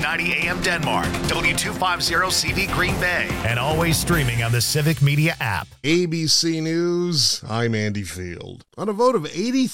1590 AM Denmark, W250CV Green Bay, and always streaming on the Civic Media app. ABC News, I'm Andy Field. On a vote of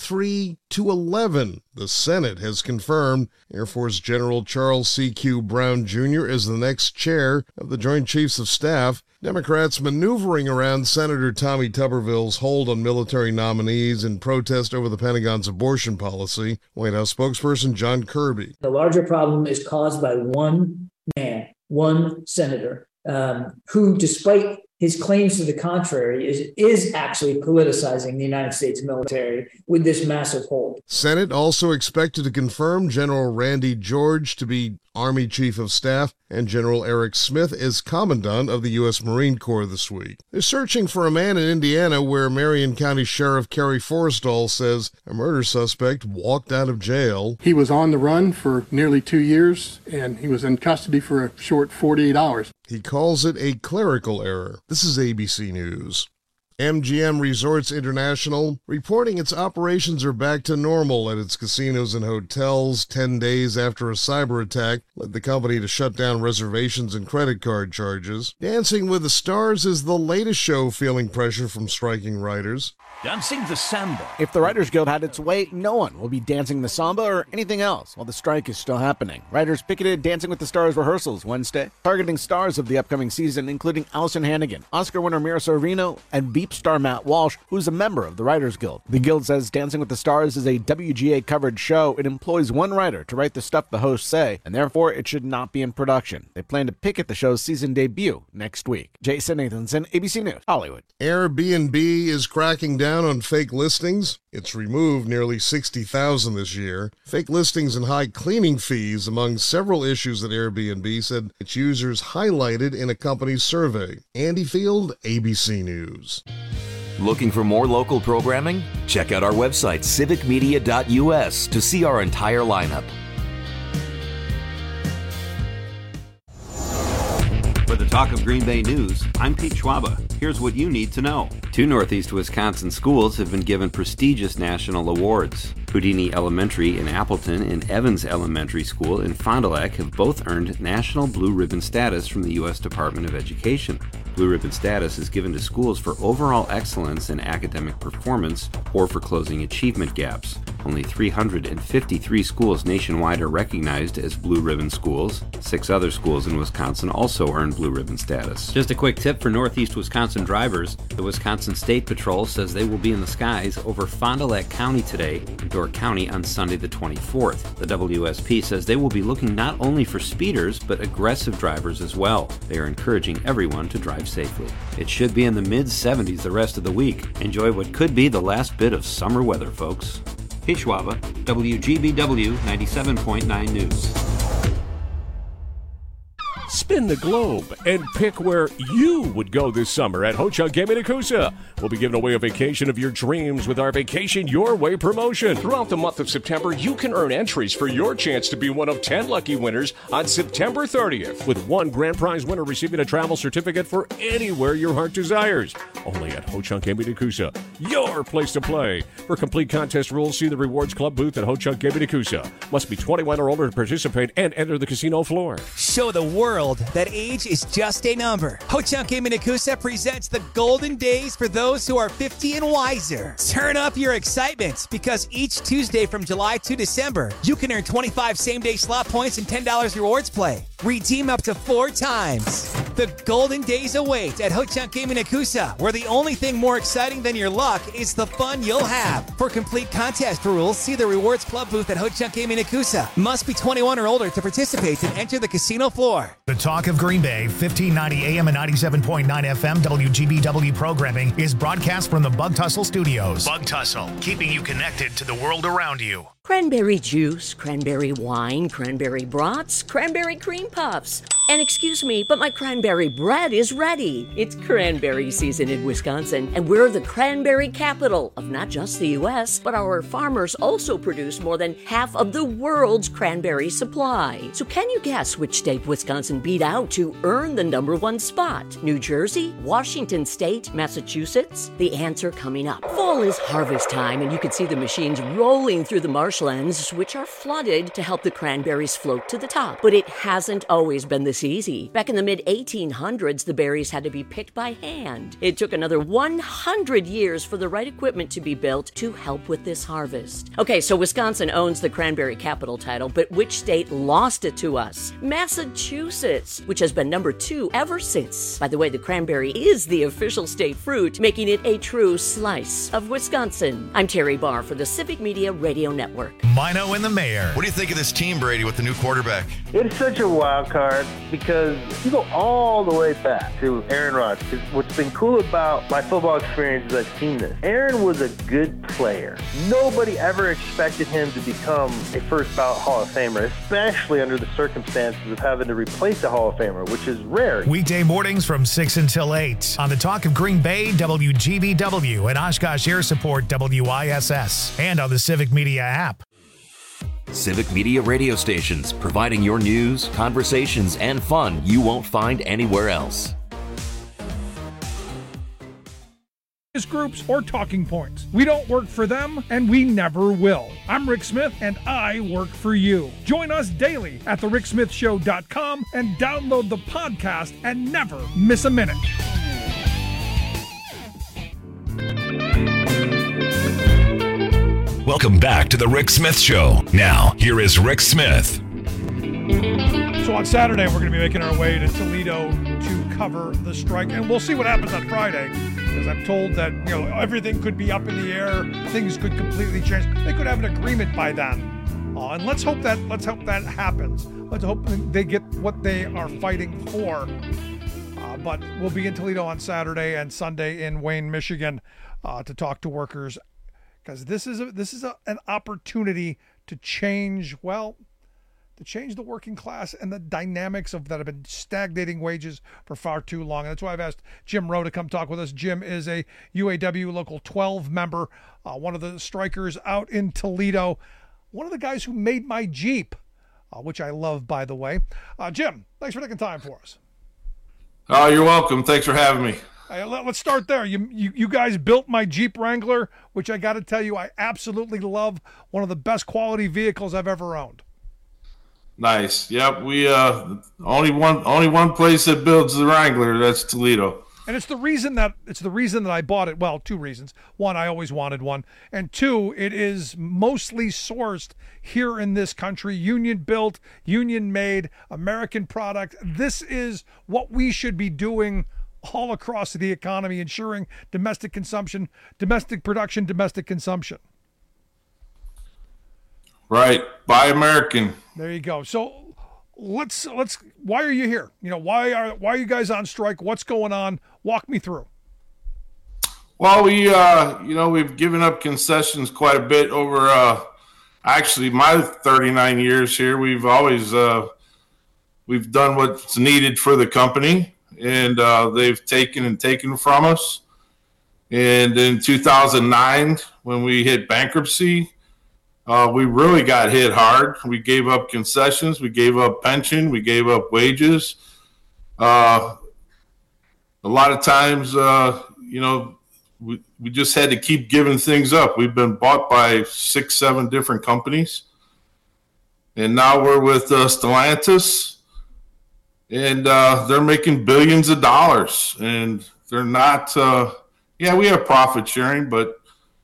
83-11, the Senate has confirmed Air Force General Charles C.Q. Brown Jr. as the next chair of the Joint Chiefs of Staff. Democrats maneuvering around Senator Tommy Tuberville's hold on military nominees in protest over the Pentagon's abortion policy. White House spokesperson John Kirby. The larger problem is caused by one man, one senator, who, despite his claims to the contrary, is actually politicizing the United States military with this massive hold. Senate also expected to confirm General Randy George to be Army Chief of Staff and General Eric Smith as Commandant of the U.S. Marine Corps this week. They're searching for a man in Indiana where Marion County Sheriff Kerry Forrestall says a murder suspect walked out of jail. He was on the run for nearly 2 years, and he was in custody for a short 48 hours. He calls it a clerical error. This is ABC News. MGM Resorts International reporting its operations are back to normal at its casinos and hotels 10 days after a cyber attack led the company to shut down reservations and credit card charges. Dancing with the Stars is the latest show feeling pressure from striking writers. Dancing the Samba. If the Writers Guild had its way, no one will be dancing the samba or anything else while the strike is still happening. Writers picketed Dancing with the Stars rehearsals Wednesday, targeting stars of the upcoming season, including Allison Hannigan, Oscar winner Mira Sorvino, and Veep star Matt Walsh, who's a member of the Writers Guild. The Guild says Dancing with the Stars is a WGA-covered show. It employs one writer to write the stuff the hosts say, and therefore it should not be in production. They plan to picket the show's season debut next week. Jason Nathanson, ABC News, Hollywood. Airbnb is cracking down on fake listings. It's removed nearly 60,000 this year. Fake listings and high cleaning fees among several issues that Airbnb said its users highlighted in a company's survey. Andy Field, ABC News. Looking for more local programming? Check out our website, civicmedia.us, to see our entire lineup. For the Talk of Green Bay News, I'm Pete Schwaba. Here's what you need to know. 2 Northeast Wisconsin schools have been given prestigious national awards. Houdini Elementary in Appleton and Evans Elementary School in Fond du Lac have both earned National Blue Ribbon status from the U.S. Department of Education. Blue Ribbon status is given to schools for overall excellence in academic performance or for closing achievement gaps. Only 353 schools nationwide are recognized as Blue Ribbon schools. 6 other schools in Wisconsin also earned Blue Ribbon status. Just a quick tip for Northeast Wisconsin drivers. The Wisconsin State Patrol says they will be in the skies over Fond du Lac County today and Door County on Sunday the 24th. The WSP says they will be looking not only for speeders, but aggressive drivers as well. They are encouraging everyone to drive safely. It should be in the mid-70s the rest of the week. Enjoy what could be the last bit of summer weather, folks. Pete Schwaba, WGBW 97.9 News. Spin the globe and pick where you would go this summer at Ho-Chunk Gaming Nakusa. We'll be giving away a vacation of your dreams with our Vacation Your Way promotion. Throughout the month of September, you can earn entries for your chance to be one of 10 lucky winners on September 30th, with one grand prize winner receiving a travel certificate for anywhere your heart desires. Only at Ho-Chunk Gaming Nakusa, your place to play. For complete contest rules, see the Rewards Club booth at Ho-Chunk Gaming Nakusa. Must be 21 or older to participate and enter the casino floor. Show the world that age is just a number. Ho-Chunk Gaming Nakusa presents the golden days for those who are 50 and wiser. Turn up your excitement because each Tuesday from July to December, you can earn 25 same-day slot points and $10 rewards play. Redeem up to 4 times. The golden days await at Ho-Chunk Gaming Nakusa, where the only thing more exciting than your luck is the fun you'll have. For complete contest rules, see the Rewards Club booth at Ho-Chunk Gaming Nakusa. Must be 21 or older to participate and enter the casino floor. The Talk of Green Bay, 1590 AM and 97.9 FM WGBW programming is broadcast from the Bug Tussle Studios. Bug Tussle, keeping you connected to the world around you. Cranberry juice, cranberry wine, cranberry brats, cranberry cream puffs. And excuse me, but my cranberry bread is ready. It's cranberry season in Wisconsin, and we're the cranberry capital of not just the U.S., but our farmers also produce more than half of the world's cranberry supply. So can you guess which state Wisconsin beat out to earn the #1 spot? New Jersey, Washington State, Massachusetts? The answer coming up. Fall is harvest time, and you can see the machines rolling through the marshlands, which are flooded to help the cranberries float to the top. But it hasn't always been this easy. Back in the mid-1800s, the berries had to be picked by hand. It took another 100 years for the right equipment to be built to help with this harvest. Okay, so Wisconsin owns the cranberry capital title, but which state lost it to us? Massachusetts, which has been #2 ever since. By the way, the cranberry is the official state fruit, making it a true slice of Wisconsin. I'm Terry Barr for the Civic Media Radio Network. Mino and the Mayor. What do you think of this team, Brady, with the new quarterback? It's such a wild card because you go all the way back to Aaron Rodgers. What's been cool about my football experience is I've seen this. Aaron was a good player. Nobody ever expected him to become a first ballot Hall of Famer, especially under the circumstances of having to replace a Hall of Famer, which is rare. Weekday mornings from 6 until 8 on the Talk of Green Bay, WGBW, and Oshkosh Air Support, WISS, and on the Civic Media app. Civic Media radio stations, providing your news, conversations, and fun you won't find anywhere else. Groups or talking points. We don't work for them, and we never will. I'm Rick Smith, and I work for you. Join us daily at thericksmithshow.com and download the podcast and never miss a minute. Welcome back to the Rick Smith Show. Now, here is Rick Smith. So on Saturday, we're going to be making our way to Toledo to cover the strike, and we'll see what happens on Friday, because I'm told that everything could be up in the air, things could completely change. They could have an agreement by then, and let's hope that happens. Let's hope they get what they are fighting for. But we'll be in Toledo on Saturday and Sunday in Wayne, Michigan, to talk to workers, because this is an opportunity to change. To change the working class and the dynamics of that have been stagnating wages for far too long. And that's why I've asked Jim Rowe to come talk with us. Jim is a UAW Local 12 member, one of the strikers out in Toledo, one of the guys who made my Jeep, which I love, by the way. Jim, thanks for taking time for us. Oh, you're welcome. Thanks for having me. Let's start there. You guys built my Jeep Wrangler, which I got to tell you, I absolutely love. One of the best quality vehicles I've ever owned. Nice. Yep. We only one place that builds the Wrangler. That's Toledo. And it's the reason that I bought it. Well, two reasons. One, I always wanted one, and two, it is mostly sourced here in this country. Union built, union made, American product. This is what we should be doing all across the economy, ensuring domestic consumption, domestic production, domestic consumption. Right. Buy American. There you go. So let's why are you here? Why are you guys on strike? What's going on? Walk me through. Well, we've given up concessions quite a bit over actually my 39 years here. We've always we've done what's needed for the company, and they've taken from us. And in 2009, when we hit bankruptcy, we really got hit hard. We gave up concessions. We gave up pension. We gave up wages. A lot of times, we just had to keep giving things up. We've been bought by 6-7 different companies. And now we're with Stellantis. And they're making billions of dollars. And they're not, we have profit sharing, but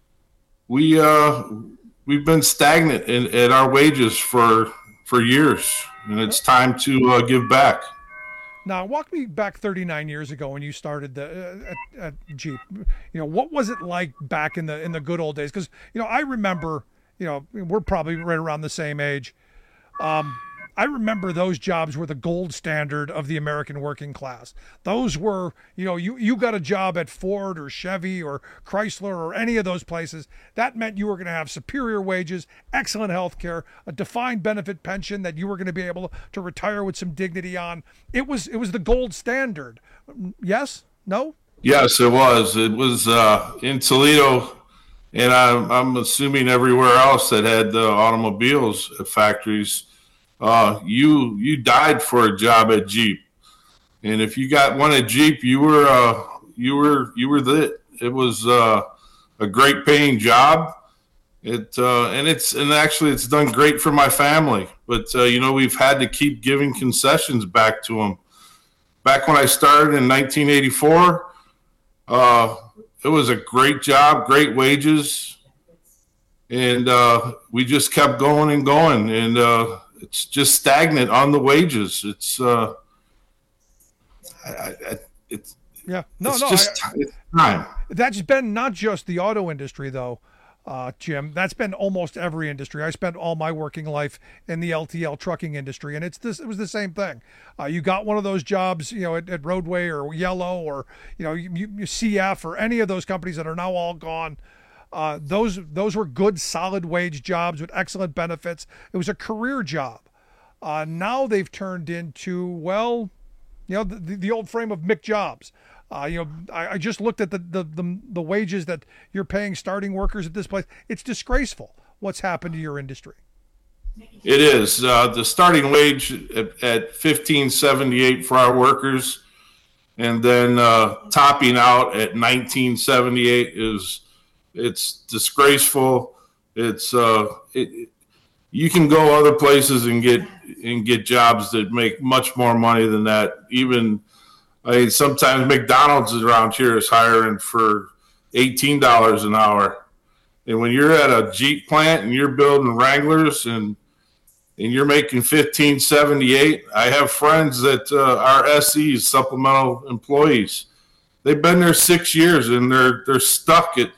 we've been stagnant at our wages for years, and it's time to give back. Now, walk me back 39 years ago when you started at Jeep. What was it like back in the good old days? Because I remember, we're probably right around the same age. I remember those jobs were the gold standard of the American working class. Those were, you got a job at Ford or Chevy or Chrysler or any of those places. That meant you were going to have superior wages, excellent health care, a defined benefit pension that you were going to be able to retire with some dignity on. It was the gold standard. Yes? No? Yes, it was. It was in Toledo, and I'm assuming everywhere else that had the automobiles factories. You died for a job at Jeep, and if you got one at Jeep, you were the. It was a great paying job. It's done great for my family. But we've had to keep giving concessions back to them. Back when I started in 1984. It was a great job, great wages, and we just kept going and going, and it's just stagnant on the wages. It's it's time. That's been not just the auto industry, though, Jim. That's been almost every industry. I spent all my working life in the LTL trucking industry, and it was the same thing. You got one of those jobs, at Roadway or Yellow or you CF or any of those companies that are now all gone. Those were good, solid wage jobs with excellent benefits. It was a career job. Now they've turned into the old frame of McJobs. I just looked at the wages that you're paying starting workers at this place. It's disgraceful what's happened to your industry. It is. The starting wage at $15.78 for our workers, and then topping out at $19.78 it's disgraceful. It's you can go other places and get jobs that make much more money than that. Even sometimes McDonald's around here is hiring for $18 an hour. And when you're at a Jeep plant and you're building Wranglers and you're making $15.78, I have friends that are SEs, supplemental employees. They've been there 6 years and they're stuck at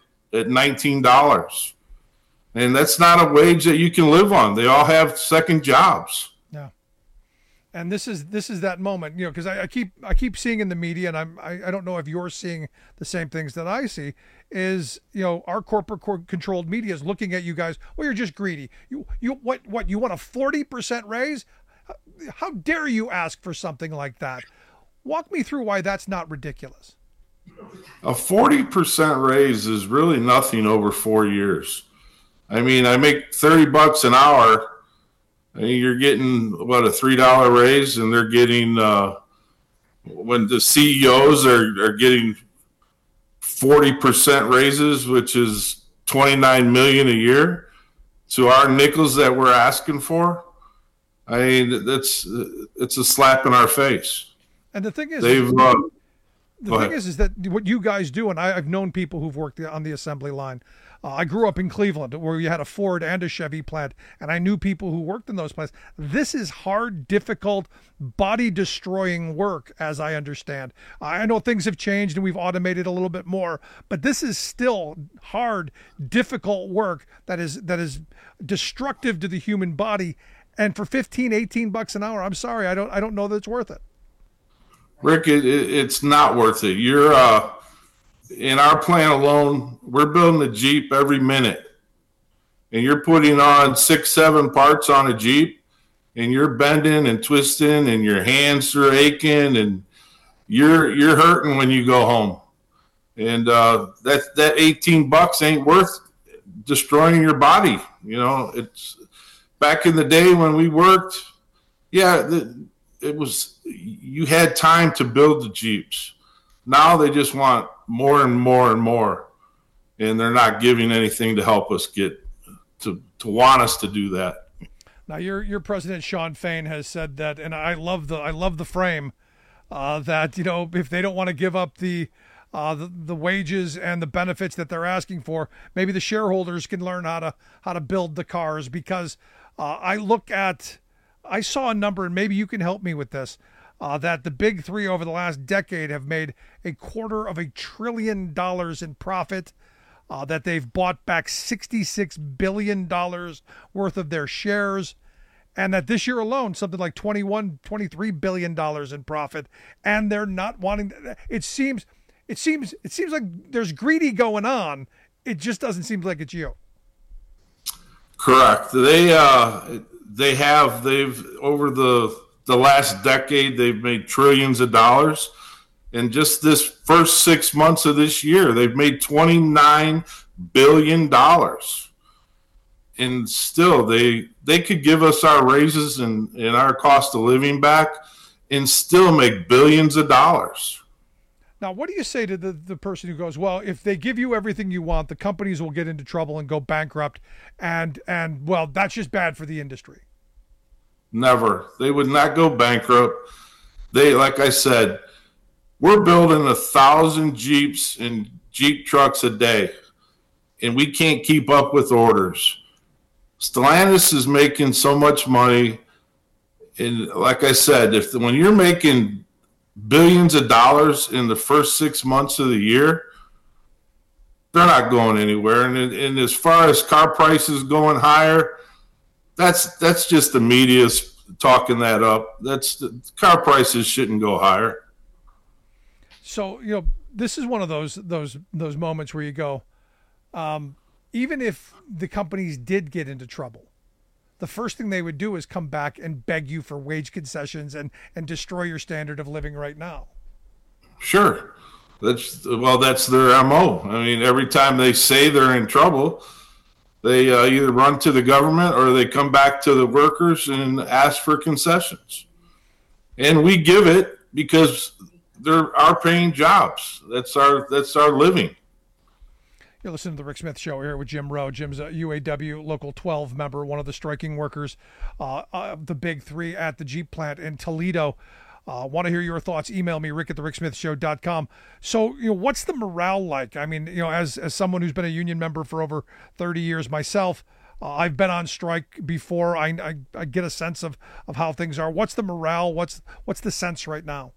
$19. And that's not a wage that you can live on. They all have second jobs. Yeah. And this is that moment, because I keep seeing in the media, and I don't know if you're seeing the same things that I see, is our corporate controlled media is looking at you guys. Well, you're just greedy. You want a 40% raise? How dare you ask for something like that? Walk me through why that's not ridiculous. A 40% raise is really nothing over 4 years. I mean, I make $30 an hour. You're getting a $3 raise, and they're getting when the CEOs are getting 40% raises, which is $29 million a year, to our nickels that we're asking for. I mean, it's a slap in our face. And the thing is, is that what you guys do, and I've known people who've worked on the assembly line. I grew up in Cleveland where you had a Ford and a Chevy plant, and I knew people who worked in those plants. This is hard, difficult, body-destroying work, as I understand. I know things have changed and we've automated a little bit more, but this is still hard, difficult work that is destructive to the human body. And for $15-18 an hour, I'm sorry, I don't know that it's worth it. Rick, it's not worth it. You're in our plant alone, we're building a Jeep every minute, and you're putting on 6-7 parts on a Jeep, and you're bending and twisting, and your hands are aching, and you're hurting when you go home. And that $18 ain't worth destroying your body. It's back in the day when we worked. Yeah, it was, you had time to build the Jeeps. Now they just want more and more and more, and they're not giving anything to help us get to want us to do that. Now, your president Shawn Fain has said that, and I love the frame that if they don't want to give up the wages and the benefits that they're asking for, maybe the shareholders can learn how to build the cars. Because I saw a number, and maybe you can help me with this. That the big three over the last decade have made $250 billion in profit, that they've bought back $66 billion worth of their shares. and that this year alone, something like $23 billion in profit, and they're not wanting. It seems like there's greedy going on. It just doesn't seem like it's you. Correct. They've over the last decade, they've made trillions of dollars. And just this first 6 months of this year, they've made $29 billion. And still, they could give us our raises and our cost of living back and still make billions of dollars. Now, what do you say to the person who goes, well, if they give you everything you want, the companies will get into trouble and go bankrupt, and well, that's just bad for the industry? Never. They would not go bankrupt. Like I said, we're building 1,000 Jeeps and Jeep trucks a day, and we can't keep up with orders. Stellantis is making so much money, and like I said, when you're making billions of dollars in the first 6 months of the year, they're not going anywhere. And as far as car prices going higher, that's just the media talking that up. Car prices shouldn't go higher. So, this is one of those moments where you go, even if the companies did get into trouble, the first thing they would do is come back and beg you for wage concessions and destroy your standard of living right now. Sure. That's their MO. I mean, every time they say they're in trouble, they either run to the government or they come back to the workers and ask for concessions. And we give it because they're our paying jobs. That's our living. You're listening to the Rick Smith Show here with Jim Rowe. Jim's a UAW Local 12 member, one of the striking workers of the Big Three at the Jeep plant in Toledo. Want to hear your thoughts? Email me, rick@thericksmithshow.com. So, what's the morale like? I mean, as someone who's been a union member for over 30 years myself, I've been on strike before. I get a sense of how things are. What's the morale? What's the sense right now?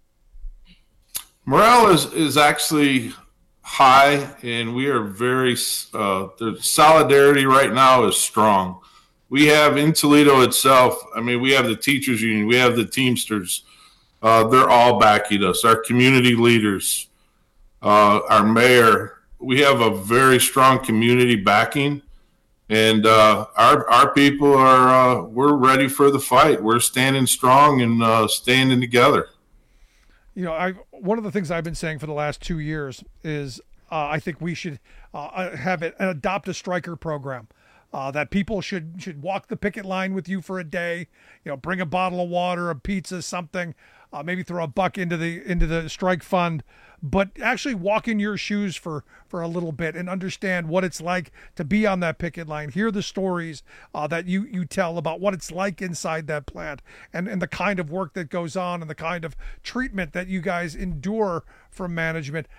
Morale is actually high, and we are very the solidarity right now is strong. We have in Toledo itself, we have the teachers union, we have the Teamsters, they're all backing us, our community leaders, our mayor. We have a very strong community backing, and our people are we're ready for the fight. We're standing strong and standing together. One of the things I've been saying for the last 2 years is I think we should adopt a striker program, that people should walk the picket line with you for a day, bring a bottle of water, a pizza, something, maybe throw a buck into the strike fund, but actually walk in your shoes for a little bit and understand what it's like to be on that picket line, hear the stories that you tell about what it's like inside that plant and the kind of work that goes on and the kind of treatment that you guys endure from management.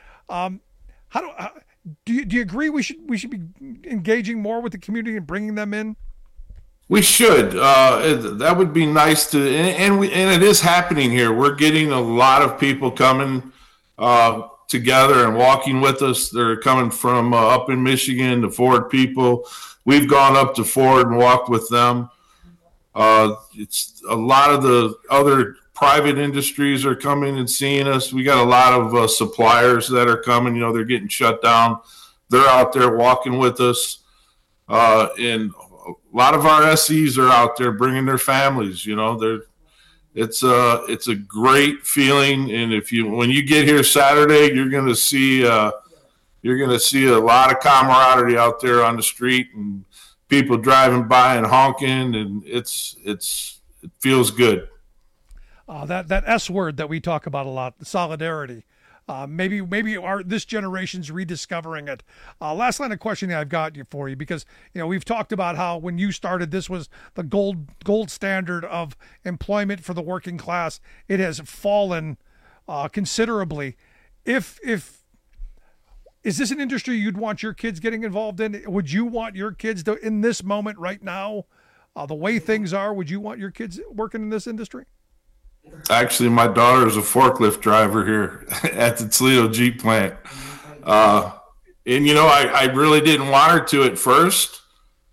Do you agree we should be engaging more with the community and bringing them in? We should. That would be nice to, and it is happening here. We're getting a lot of people coming together and walking with us. They're coming from up in Michigan, the Ford people. We've gone up to Ford and walked with them. It's a lot of the other private industries are coming and seeing us. We got a lot of suppliers that are coming. They're getting shut down. They're out there walking with us, and a lot of our SEs are out there bringing their families. It's a great feeling, and when you get here Saturday, you're gonna see a lot of camaraderie out there on the street and people driving by and honking, and it feels good. That S word that we talk about a lot, solidarity. Maybe this generation's rediscovering it. Last line of questioning I've got for you, because we've talked about how when you started, this was the gold standard of employment for the working class. It has fallen considerably. Is this an industry you'd want your kids getting involved in? Would you want your kids to, in this moment right now, the way things are, would you want your kids working in this industry? Actually, my daughter is a forklift driver here at the Toledo Jeep plant. And, I really didn't want her to at first.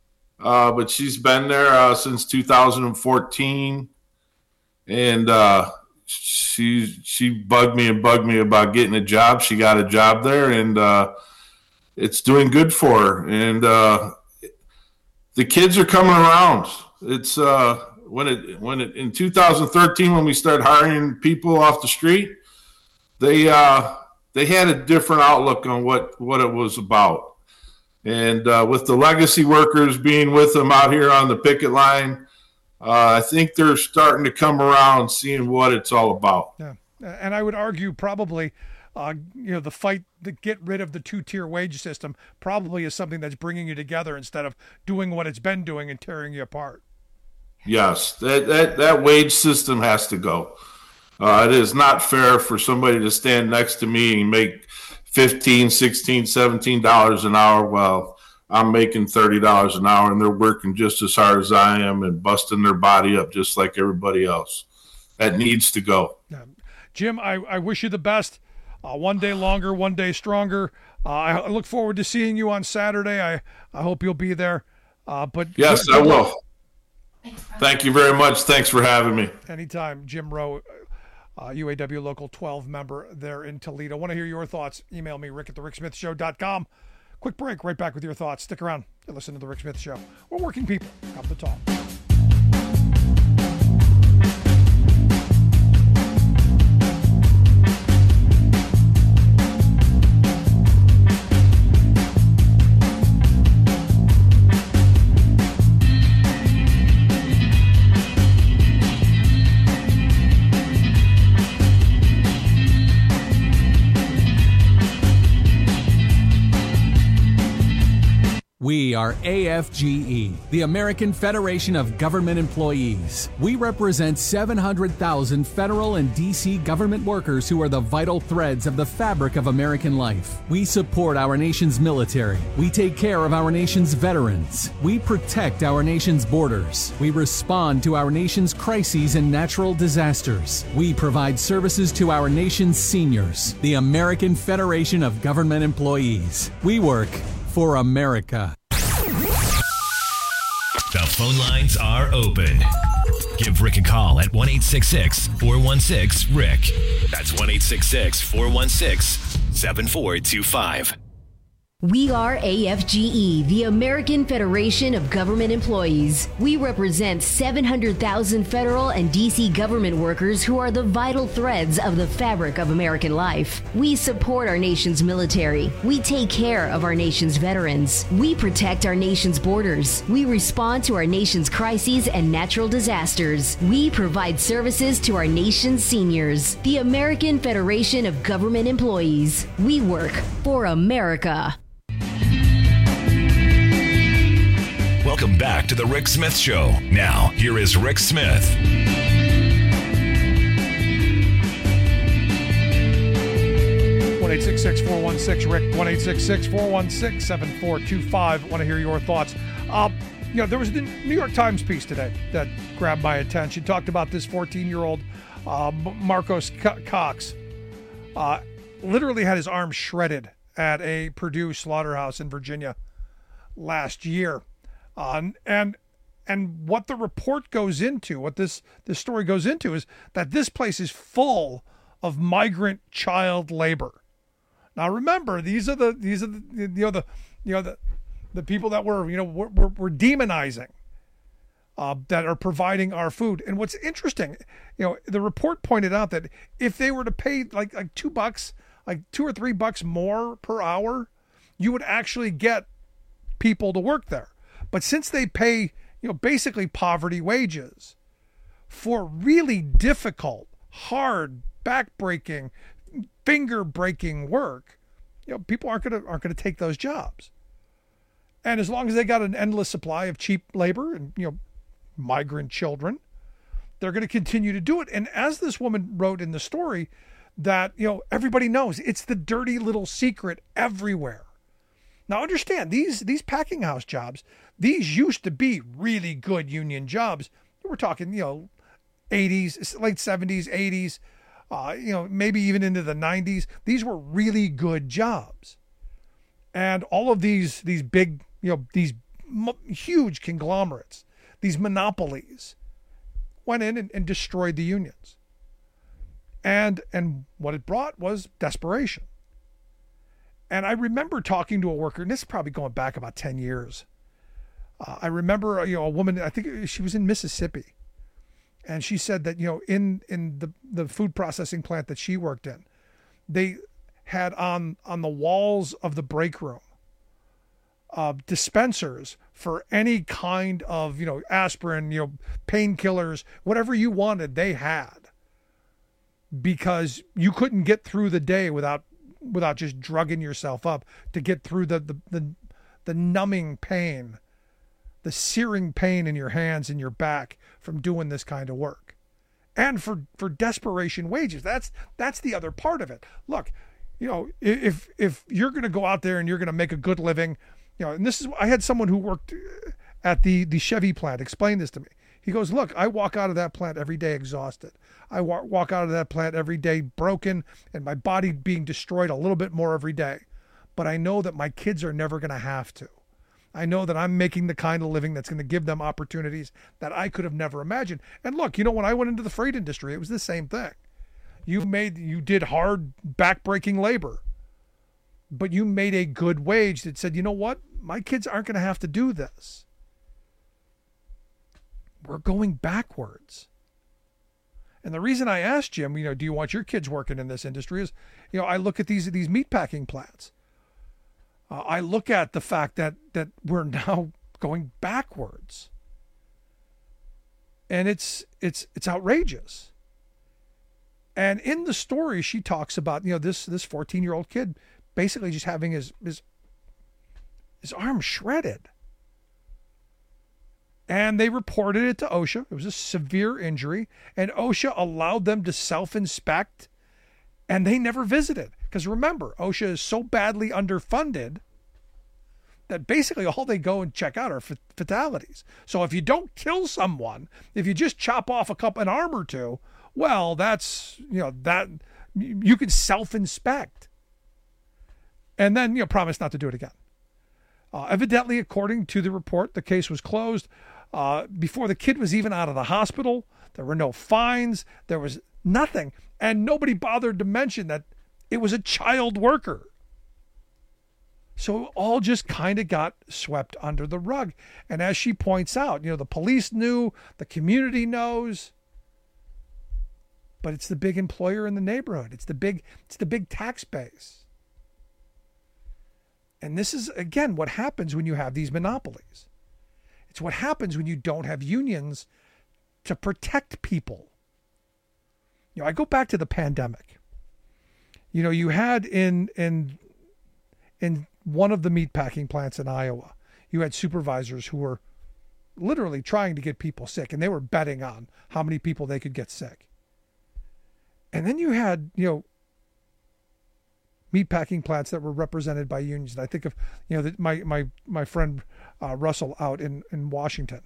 but she's been there since 2014, and she bugged me about getting a job. She got a job there, and it's doing good for her. And the kids are coming around. It's in 2013 when we started hiring people off the street, they had a different outlook on what it was about. And with the legacy workers being with them out here on the picket line, I think they're starting to come around, seeing what it's all about. Yeah, and I would argue probably, the fight to get rid of the two-tier wage system probably is something that's bringing you together instead of doing what it's been doing and tearing you apart. Yes, that wage system has to go. It is not fair for somebody to stand next to me and make $15, $16, $17 an hour while I'm making $30 an hour, and they're working just as hard as I am and busting their body up just like everybody else. That needs to go. Jim, I wish you the best. One day longer, one day stronger. I look forward to seeing you on Saturday. I hope you'll be there. But yes, I will. Thank you very much. Thanks for having me. Anytime. Jim Rowe, UAW Local 12 member there in Toledo. Want to hear your thoughts? Email me, rick@thericksmithshow.com. Quick break. Right back with your thoughts. Stick around. You're listening to The Rick Smith Show. We're working people. Come to talk. We are AFGE, the American Federation of Government Employees. We represent 700,000 federal and D.C. government workers who are the vital threads of the fabric of American life. We support our nation's military. We take care of our nation's veterans. We protect our nation's borders. We respond to our nation's crises and natural disasters. We provide services to our nation's seniors. The American Federation of Government Employees. We work for America. The phone lines are open. Give Rick a call at 1-866-416-RICK. That's 1-866-416-7425. We are AFGE, the American Federation of Government Employees. We represent 700,000 federal and D.C. government workers who are the vital threads of the fabric of American life. We support our nation's military. We take care of our nation's veterans. We protect our nation's borders. We respond to our nation's crises and natural disasters. We provide services to our nation's seniors. The American Federation of Government Employees. We work for America. Welcome back to The Rick Smith Show. Now, here is Rick Smith. 1-866-416-RICK, 1-866-416-7425. Want to hear your thoughts. There was the New York Times piece today that grabbed my attention. Talked about this 14-year-old Marcos Cox. Literally had his arm shredded at a Purdue slaughterhouse in Virginia last year. And what the report goes into, what this story goes into, is that this place is full of migrant child labor. Now remember, these are the people that we're demonizing, that are providing our food. And what's interesting, the report pointed out that if they were to pay like $2, like $2 or $3 more per hour, you would actually get people to work there. But since they pay, basically poverty wages for really difficult, hard, back-breaking, finger-breaking work, people aren't gonna take those jobs. And as long as they got an endless supply of cheap labor and migrant children, they're going to continue to do it. And as this woman wrote in the story, that everybody knows it's the dirty little secret everywhere. Now understand, these packing house jobs, these used to be really good union jobs. We're talking, 80s, late 70s, 80s, maybe even into the 90s. These were really good jobs. And all of these big, these huge conglomerates, these monopolies, went in and destroyed the unions. And what it brought was desperation. And I remember talking to a worker, and this is probably going back about 10 years. I remember, a woman, I think she was in Mississippi, and she said that, in the food processing plant that she worked in, they had on the walls of the break room dispensers for any kind of, aspirin, painkillers, whatever you wanted, they had, because you couldn't get through the day without just drugging yourself up to get through the numbing pain, the searing pain in your hands and your back from doing this kind of work. And for desperation wages. That's the other part of it. Look, if you're going to go out there and you're going to make a good living, and I had someone who worked at the Chevy plant explain this to me. He goes, look, I walk out of that plant every day exhausted. I walk out of that plant every day broken and my body being destroyed a little bit more every day. But I know that my kids are never going to have to. I know that I'm making the kind of living that's going to give them opportunities that I could have never imagined. And look, when I went into the freight industry, it was the same thing. You did hard, backbreaking labor, but you made a good wage that said, you know what? My kids aren't going to have to do this. We're going backwards. And the reason I asked Jim, do you want your kids working in this industry is, I look at these meatpacking plants. I look at the fact that we're now going backwards. And it's outrageous. And in the story, she talks about, this 14-year-old kid basically just having his arm shredded. And they reported it to OSHA. It was a severe injury. And OSHA allowed them to self-inspect. And they never visited. Because remember, OSHA is so badly underfunded that basically all they go and check out are fatalities. So if you don't kill someone, if you just chop off an arm or two, well, that's, that you can self-inspect. And then, promise not to do it again. Evidently, according to the report, the case was closed before the kid was even out of the hospital. There were no fines. There was nothing. And nobody bothered to mention that it was a child worker. So it all just kind of got swept under the rug. And as she points out, the police knew, the community knows, but it's the big employer in the neighborhood. It's the big tax base. And this is, again, what happens when you have these monopolies. It's what happens when you don't have unions to protect people. I go back to the pandemic. You had in one of the meatpacking plants in Iowa, you had supervisors who were literally trying to get people sick, and they were betting on how many people they could get sick. And then you had, meatpacking plants that were represented by unions. And I think of, my friend Russell out in Washington,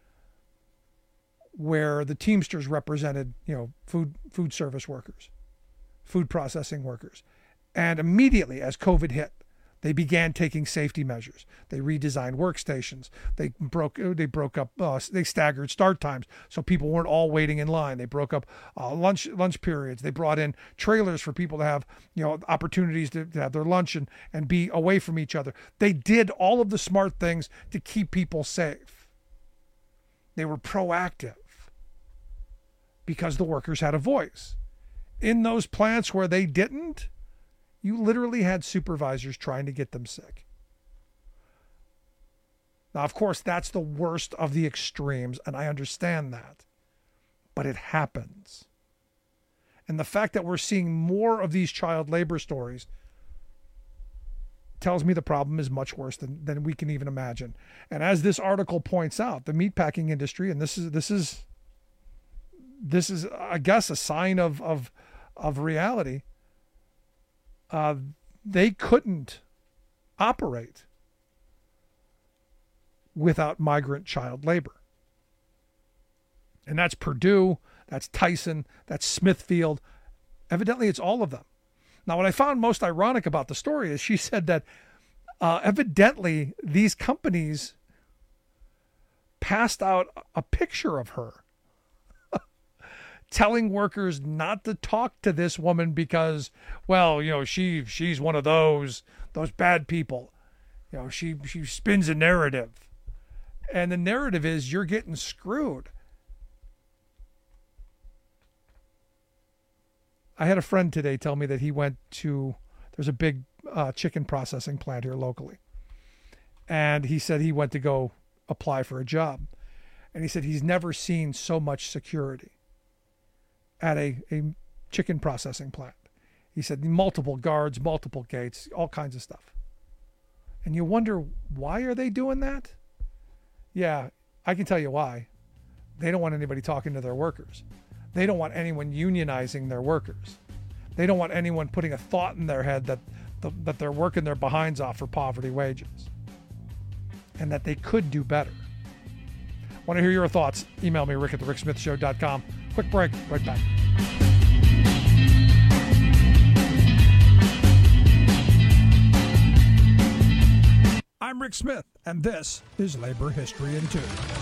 where the Teamsters represented, food service workers, food processing workers. And immediately as COVID hit, they began taking safety measures. They redesigned workstations. They broke up, they staggered start times so people weren't all waiting in line. They broke up lunch periods. They brought in trailers for people to have, opportunities to have their lunch and be away from each other. They did all of the smart things to keep people safe. They were proactive because the workers had a voice. In those plants where they didn't, you literally had supervisors trying to get them sick. Now, of course, that's the worst of the extremes, and I understand that. But it happens. And the fact that we're seeing more of these child labor stories tells me the problem is much worse than we can even imagine. And as this article points out, the meatpacking industry, and this is I guess a sign of reality. They couldn't operate without migrant child labor. And that's Purdue, that's Tyson, that's Smithfield. Evidently, it's all of them. Now, what I found most ironic about the story is she said that evidently these companies passed out a picture of her telling workers not to talk to this woman because, well, she's one of those bad people. She spins a narrative. And the narrative is you're getting screwed. I had a friend today tell me that he went to, there's a big chicken processing plant here locally. And he said he went to go apply for a job. And he said he's never seen so much security at a chicken processing plant. He said multiple guards, multiple gates, all kinds of stuff. And you wonder, why are they doing that? Yeah, I can tell you why. They don't want anybody talking to their workers. They don't want anyone unionizing their workers. They don't want anyone putting a thought in their head that they're working their behinds off for poverty wages and that they could do better. Want to hear your thoughts? Email me, rick@thericksmithshow.com. Quick break, right back. I'm Rick Smith, and this is Labor History in 2.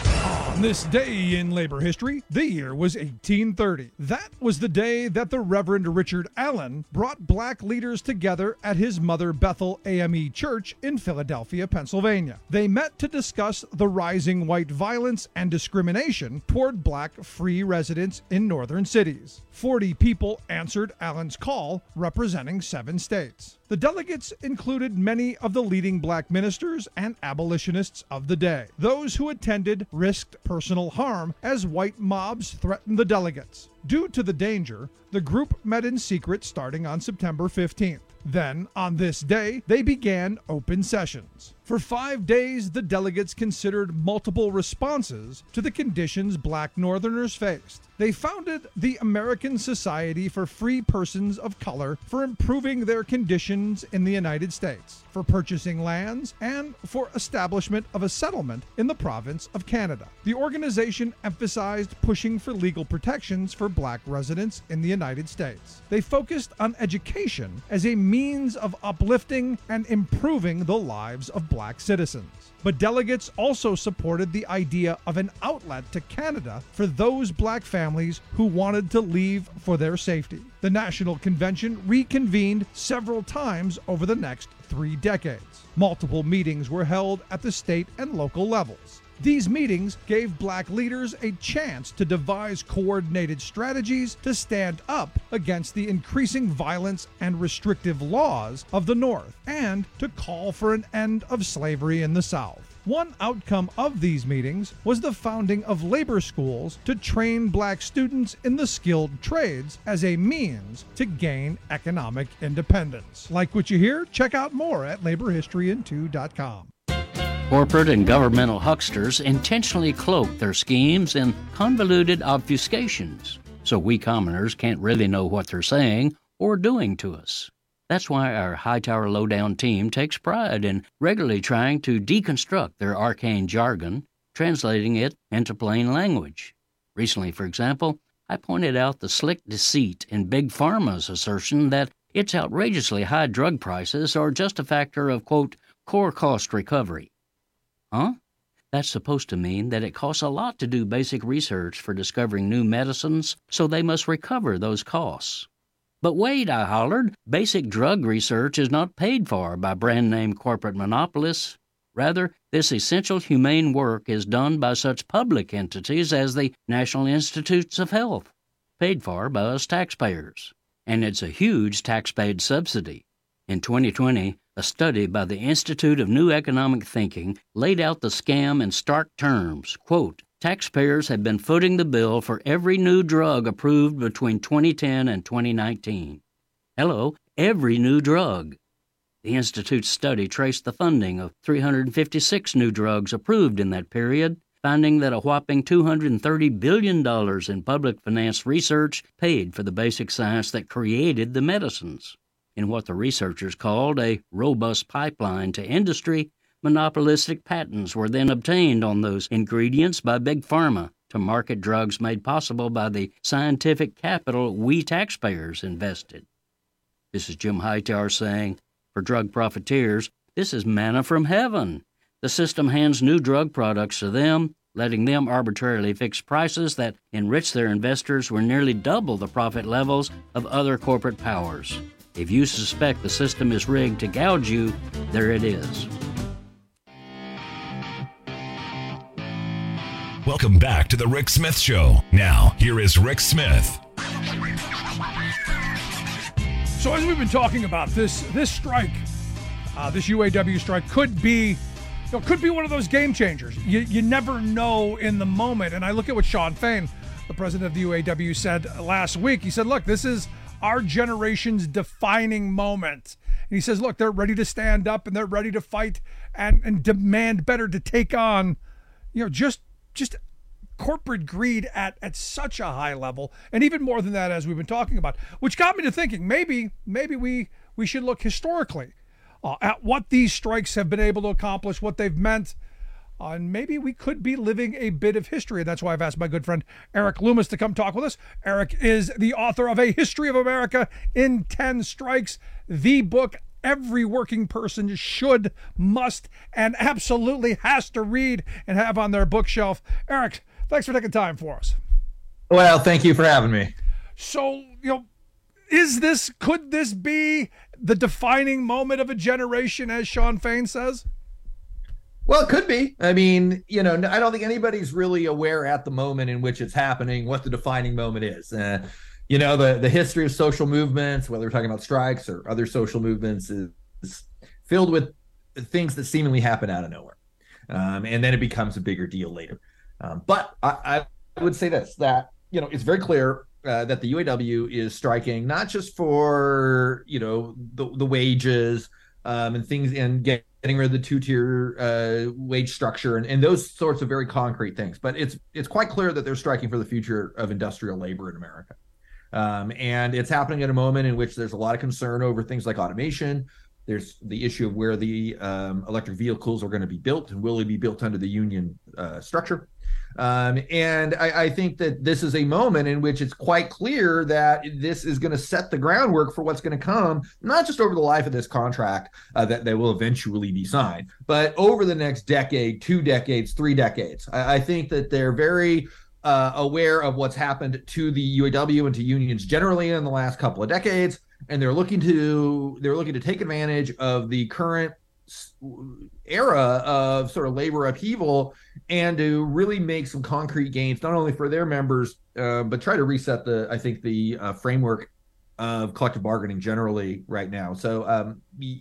On this day in labor history, the year was 1830. That was the day that the Reverend Richard Allen brought black leaders together at his Mother Bethel AME Church in Philadelphia, Pennsylvania. They met to discuss the rising white violence and discrimination toward black free residents in northern cities. 40 people answered Allen's call, representing 7 states. The delegates included many of the leading black ministers and abolitionists of the day. Those who attended risked personal harm as white mobs threatened the delegates. Due to the danger, the group met in secret starting on September 15th. Then, on this day, they began open sessions. For 5 days, the delegates considered multiple responses to the conditions black Northerners faced. They founded the American Society for Free Persons of Color for improving their conditions in the United States, for purchasing lands, and for establishment of a settlement in the province of Canada. The organization emphasized pushing for legal protections for black residents in the United States. They focused on education as a means of uplifting and improving the lives of black citizens. But delegates also supported the idea of an outlet to Canada for those black families who wanted to leave for their safety. The National Convention reconvened several times over the next 3 decades. Multiple meetings were held at the state and local levels. These meetings gave black leaders a chance to devise coordinated strategies to stand up against the increasing violence and restrictive laws of the North, and to call for an end of slavery in the South. One outcome of these meetings was the founding of labor schools to train black students in the skilled trades as a means to gain economic independence. Like what you hear? Check out more at laborhistoryin2.com. Corporate and governmental hucksters intentionally cloak their schemes in convoluted obfuscations, so we commoners can't really know what they're saying or doing to us. That's why our Hightower Lowdown team takes pride in regularly trying to deconstruct their arcane jargon, translating it into plain language. Recently, for example, I pointed out the slick deceit in Big Pharma's assertion that its outrageously high drug prices are just a factor of, quote, core cost recovery. Huh? That's supposed to mean that it costs a lot to do basic research for discovering new medicines, so they must recover those costs. But wait, I hollered, basic drug research is not paid for by brand-name corporate monopolists. Rather, this essential humane work is done by such public entities as the National Institutes of Health, paid for by us taxpayers. And it's a huge tax-paid subsidy. In 2020, a study by the Institute of New Economic Thinking laid out the scam in stark terms. Quote, taxpayers have been footing the bill for every new drug approved between 2010 and 2019. Hello, every new drug. The Institute's study traced the funding of 356 new drugs approved in that period, finding that a whopping $230 billion in public-financed research paid for the basic science that created the medicines. In what the researchers called a robust pipeline to industry, monopolistic patents were then obtained on those ingredients by Big Pharma to market drugs made possible by the scientific capital we taxpayers invested. This is Jim Hightower saying, for drug profiteers, this is manna from heaven. The system hands new drug products to them, letting them arbitrarily fix prices that enrich their investors were nearly double the profit levels of other corporate powers. If you suspect the system is rigged to gouge you, there it is. Welcome back to the Rick Smith Show. Now, here is Rick Smith. So as we've been talking about, this strike, this UAW strike could be one of those game changers. You never know in the moment. And I look at what Shawn Fain, the president of the UAW, said last week. He said, look, this is our generation's defining moment. And he says, look, they're ready to stand up and they're ready to fight and demand better, to take on, just corporate greed at such a high level, and even more than that, as we've been talking about, which got me to thinking maybe we should look historically at what these strikes have been able to accomplish, what they've meant, and maybe we could be living a bit of history. And that's why I've asked my good friend Eric Loomis to come talk with us. Eric is the author of A History of America in 10 Strikes, the book every working person should, must, and absolutely has to read and have on their bookshelf. Eric, thanks for taking time for us. Well, thank you for having me. So, could this be the defining moment of a generation, as Shawn Fain says? Well, it could be. I mean, I don't think anybody's really aware at the moment in which it's happening what the defining moment is. The history of social movements, whether we're talking about strikes or other social movements, is filled with things that seemingly happen out of nowhere. And then it becomes a bigger deal later. But I would say this, that, it's very clear that the UAW is striking not just for, the wages and things, and getting rid of the two-tier wage structure and those sorts of very concrete things. But it's quite clear that they're striking for the future of industrial labor in America. And it's happening at a moment in which there's a lot of concern over things like automation. There's the issue of where the electric vehicles are going to be built, and will they be built under the union structure. And I think that this is a moment in which it's quite clear that this is going to set the groundwork for what's going to come, not just over the life of this contract that they will eventually be signed, but over the next decade, 2 decades, 3 decades. I think that they're very aware of what's happened to the UAW and to unions generally in the last couple of decades, and they're looking to take advantage of the current era of sort of labor upheaval and to really make some concrete gains, not only for their members, but try to reset the framework of collective bargaining generally right now. So,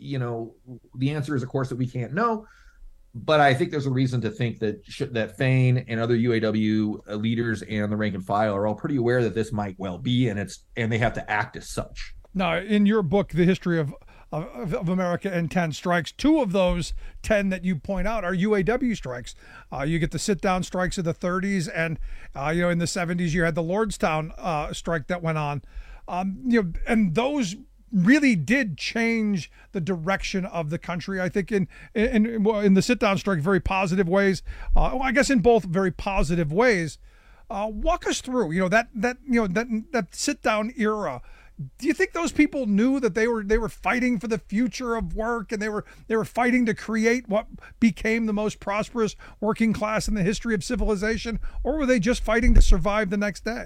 the answer is, of course, that we can't know. But I think there's a reason to think that Fain and other UAW leaders and the rank and file are all pretty aware that this might well be, and they have to act as such. Now, in your book, The History of America in 10 Strikes, 2 of those 10 that you point out are UAW strikes. You get the sit-down strikes of the 30s, and in the 70s you had the Lordstown strike that went on. And those really did change the direction of the country. I think in the sit-down strike, very positive ways. I guess in both very positive ways. Walk us through, that sit-down era. Do you think those people knew that they were fighting for the future of work, and they were fighting to create what became the most prosperous working class in the history of civilization, or were they just fighting to survive the next day?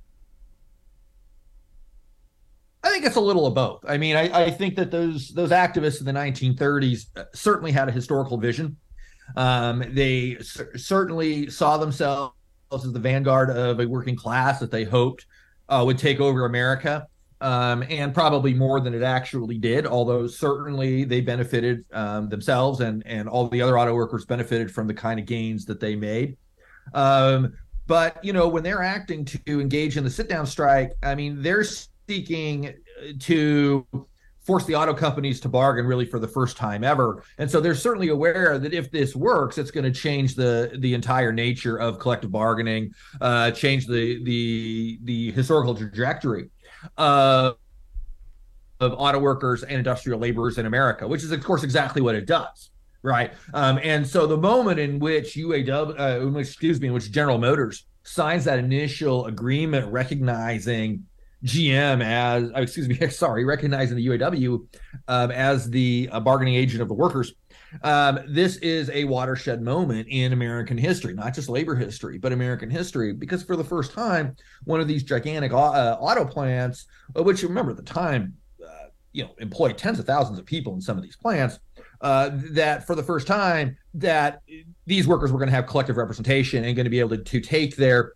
I think it's a little of both. I mean, I think that those activists in the 1930s certainly had a historical vision. They certainly saw themselves as the vanguard of a working class that they hoped would take over America. And probably more than it actually did, although certainly they benefited themselves and all the other auto workers benefited from the kind of gains that they made. But, when they're acting to engage in the sit-down strike, I mean, they're seeking to force the auto companies to bargain really for the first time ever. And so they're certainly aware that if this works, it's going to change the entire nature of collective bargaining, change the historical trajectory of auto workers and industrial laborers in America, which is, of course, exactly what it does, right? And so the moment in which in which General Motors signs that initial agreement recognizing GM recognizing the UAW as the bargaining agent of the workers. This is a watershed moment in American history, not just labor history, but American history, because for the first time, one of these gigantic auto plants, which remember at the time, employ tens of thousands of people in some of these plants, that for the first time that these workers were going to have collective representation and going to be able to take their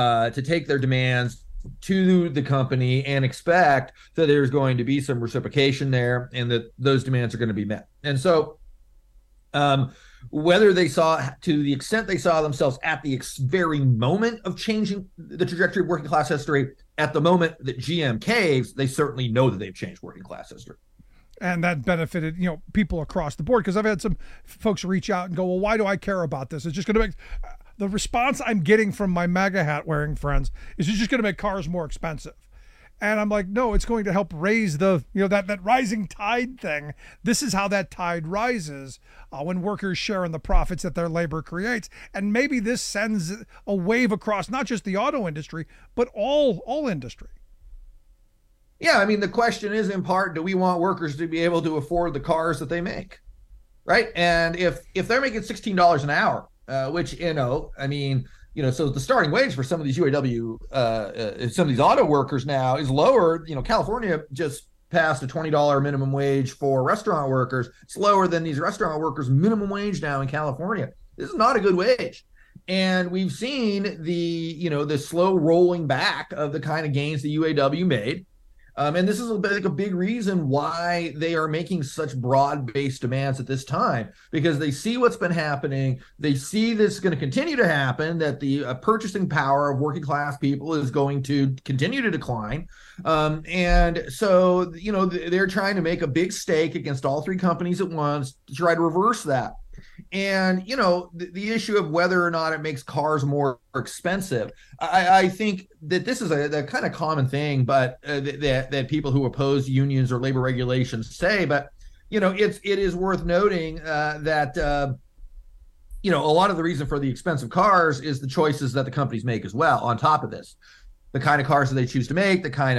demands to the company and expect that there's going to be some reciprocation there and that those demands are going to be met. And so whether they saw, to the extent they saw themselves at the very moment of changing the trajectory of working class history, at the moment that GM caves, they certainly know that they've changed working class history. And that benefited, people across the board, because I've had some folks reach out and go, well, why do I care about this? It's just going to make the response I'm getting from my MAGA hat wearing friends is it's just going to make cars more expensive. And I'm like, no, it's going to help raise the, that rising tide thing. This is how that tide rises when workers share in the profits that their labor creates. And maybe this sends a wave across not just the auto industry, but all industry. Yeah, I mean, the question is, in part, do we want workers to be able to afford the cars that they make, right? And if they're making $16 an hour, which, so the starting wage for some of these UAW, some of these auto workers now is lower. California just passed a $20 minimum wage for restaurant workers. It's lower than these restaurant workers' minimum wage now in California. This is not a good wage. And we've seen the slow rolling back of the kind of gains the UAW made. And this is a big reason why they are making such broad-based demands at this time, because they see what's been happening. They see this is going to continue to happen, that the purchasing power of working class people is going to continue to decline. And so, they're trying to make a big stake against all three companies at once to try to reverse that. And, the issue of whether or not it makes cars more expensive, I think that this is a kind of common thing, but that people who oppose unions or labor regulations say. But, it is worth noting that, a lot of the reason for the expensive cars is the choices that the companies make as well. On top of this, the kind of cars that they choose to make, the kind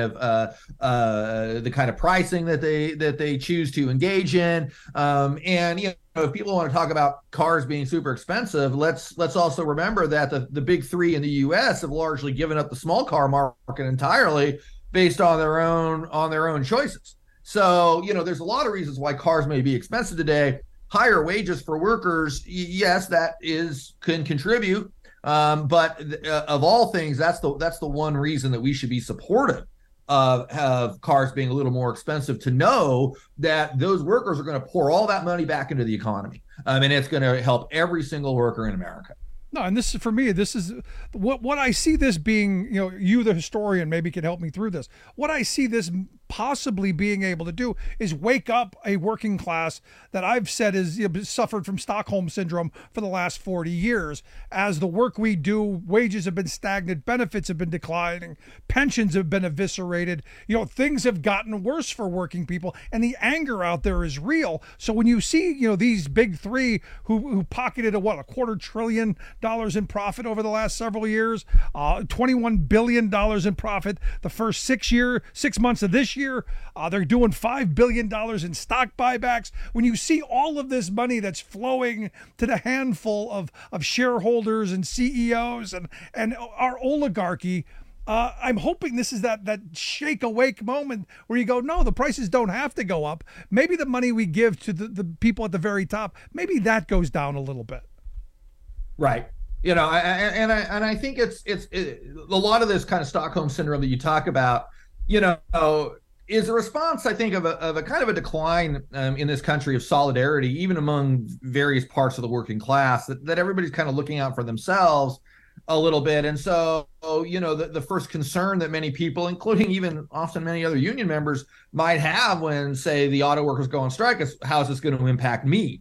of pricing that they choose to engage in, and if people want to talk about cars being super expensive, let's also remember that the big three in the U.S. have largely given up the small car market entirely based on their own choices. So there's a lot of reasons why cars may be expensive today. Higher wages for workers, yes, that can contribute. But of all things, that's the one reason that we should be supportive of cars being a little more expensive, to know that those workers are going to pour all that money back into the economy. And it's going to help every single worker in America. No, and this is, for me, this is what I see this being, you, the historian, maybe can help me through this. What I see this possibly being able to do is wake up a working class that I've said is suffered from Stockholm syndrome for the last 40 years. As the work we do, wages have been stagnant, benefits have been declining, pensions have been eviscerated. Things have gotten worse for working people, and the anger out there is real. So when you see, these big three who pocketed $250 billion in profit over the last several years, $21 billion in profit the first 6 months of this year. They're doing $5 billion in stock buybacks. When you see all of this money that's flowing to the handful of shareholders and CEOs and our oligarchy, I'm hoping this is that shake awake moment where you go, no, the prices don't have to go up. Maybe the money we give to the people at the very top, maybe that goes down a little bit. Right. I think it's a lot of this kind of Stockholm syndrome that you talk about, is a response, I think, of a kind of a decline in this country of solidarity, even among various parts of the working class, that everybody's kind of looking out for themselves a little bit. And so, the first concern that many people, including even often many other union members, might have when, say, the auto workers go on strike is, how is this going to impact me?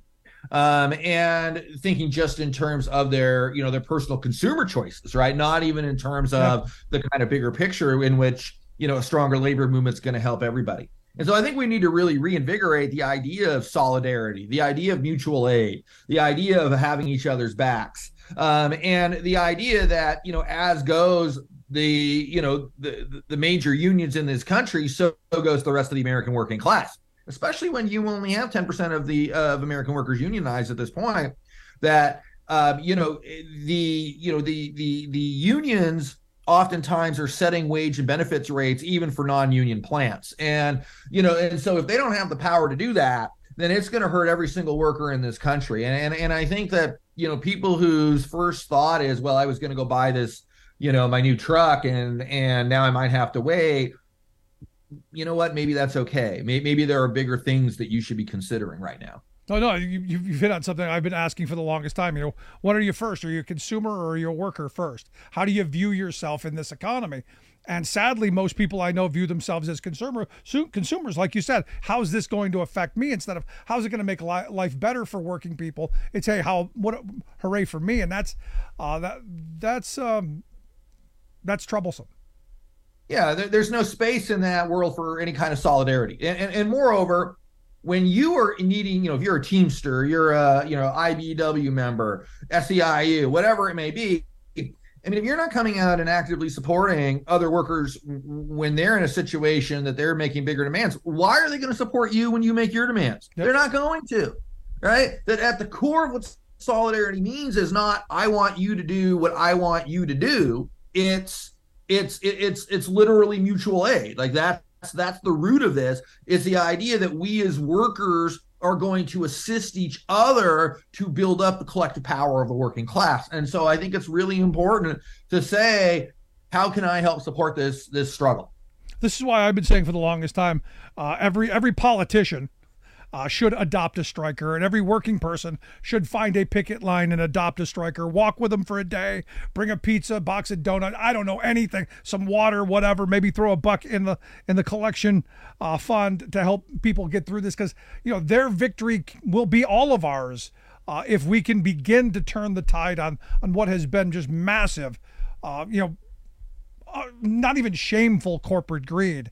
And thinking just in terms of their personal consumer choices, right? Not even in terms of the kind of bigger picture in which, a stronger labor movement is going to help everybody. And so I think we need to really reinvigorate the idea of solidarity, the idea of mutual aid, the idea of having each other's backs, and the idea that, as goes the major unions in this country, so goes the rest of the American working class. Especially when you only have 10% of American workers unionized at this point. That the unions oftentimes are setting wage and benefits rates even for non-union plants, and so if they don't have the power to do that, then it's going to hurt every single worker in this country. And I think that people whose first thought is, well, I was going to go buy this my new truck and now I might have to wait. You know what? Maybe that's okay. Maybe there are bigger things that you should be considering right now. No, you've hit on something I've been asking for the longest time. What are you first? Are you a consumer or are you a worker first? How do you view yourself in this economy? And sadly, most people I know view themselves as consumers. Like you said, how's this going to affect me? Instead of how's it going to make life better for working people? It's, hey, hooray for me. And that's troublesome. Yeah, there's no space in that world for any kind of solidarity. And moreover, when you are needing, if you're a Teamster, you're a, IBEW member, SEIU, whatever it may be, I mean, if you're not coming out and actively supporting other workers when they're in a situation that they're making bigger demands, why are they going to support you when you make your demands? Yep. They're not going to, right? That at the core of what solidarity means is not, I want you to do what I want you to do. It's literally mutual aid. Like that's the root of this. It's the idea that we as workers are going to assist each other to build up the collective power of the working class. And so I think it's really important to say, how can I help support this struggle? This is why I've been saying for the longest time, every politician should adopt a striker, and every working person should find a picket line and adopt a striker, walk with them for a day, bring a pizza, box of donuts, I don't know, anything, some water, whatever, maybe throw a buck in the collection fund to help people get through this, because their victory will be all of ours if we can begin to turn the tide on what has been just massive, not even shameful corporate greed.